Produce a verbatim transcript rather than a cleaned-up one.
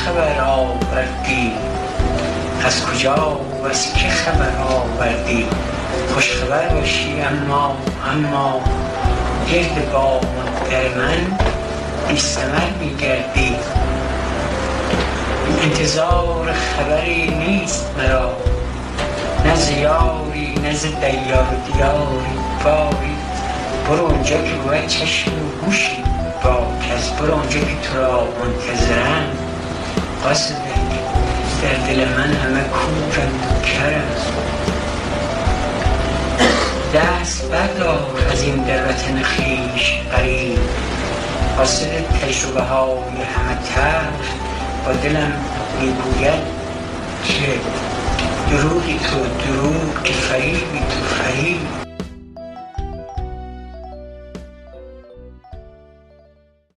خبر آوردی؟ از کجا و از که خبر آوردی؟ خوش خبر باشی اما اما گرد با در من بی ثمر می‌گردی. انتظار خبری نیست مرا، نه ز یاری نه ز دیار و دیاری. باری برو اونجا که بود چشم و گوشی باز، برو اونجا که تو را منتظرم. قاصد در دل من همه کورند و کرند. دست بردار از این در وطن خویش غریب، قاصد تجربه های همه تلخ با دلم میگوید که دروغی تو دروغ، که فریبی تو فریب.